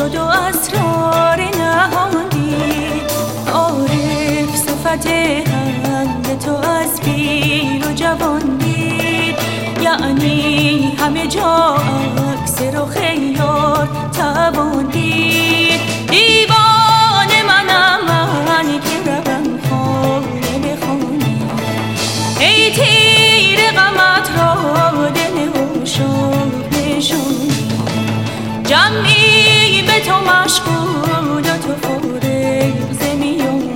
شد و اسرار نهادید. عارف صفت حمد تو از پیر و جوان دید، یعنی همه جا عکس رخ یار توان دید. دیوانه منم من که روم خانه به خانه، ای تیر غمت را دل عشاق نشانی. جمعی به تو مشغول و تو فارغ ز میانی.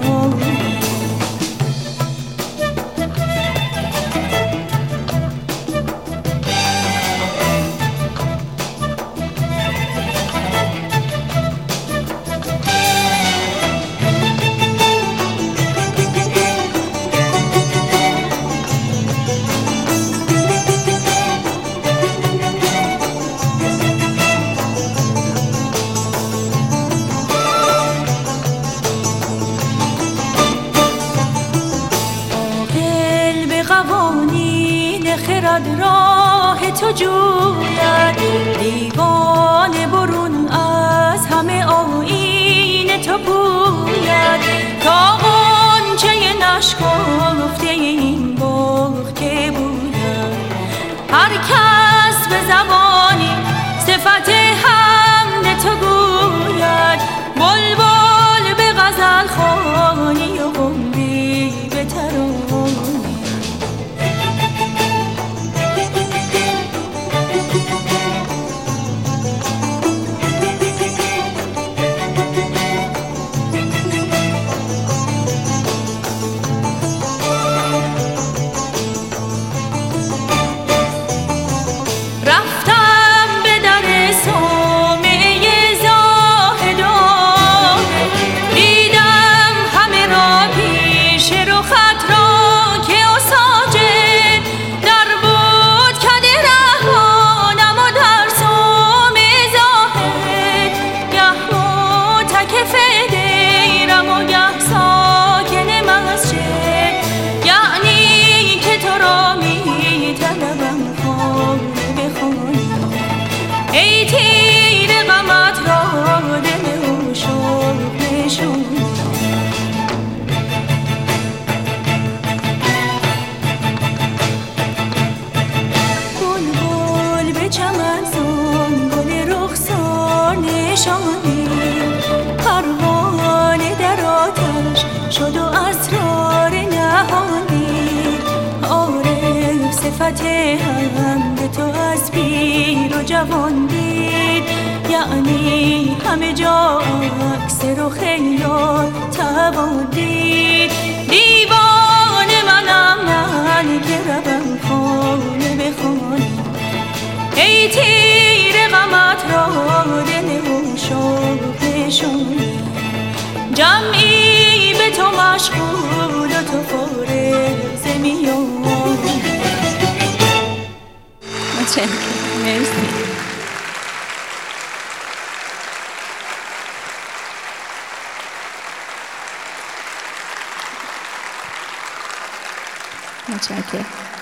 قوانین خرد راه تو جوید، دیوانه برون از همه آیین تو پوید. تا غنچه نشکفته این باغ که بوید، هر کس به زبانی صفت حمد تو گوید. بلبل به غزل خوانی و قمری به ترانه. رفتم به در صومعه زاهدان، دیدم همه را پیش رخت را که ساجد. در بود کده رهبانم و در صومعه زاهد، گه معتکف دیرم و گه ساکن مسجد. یعنی که تو را می طلبم خانه به خانه، ای تیر غمت را دل عشاق نشانی. بلبل به چمن زن گل رخسار نشانی، پروانه در آتش شد و اسرار نهانی. عارف صفت حمد تو از پیر و جوان دید، یعنی همه جا عکس رخ یار توان دید. دیوانه منم من که روم خانه به خانه، ای تیر غمت را دل عشاق نشانی. جمعی به تو مشغول و تو فارغ ز میانی. مرسی. متشکرم.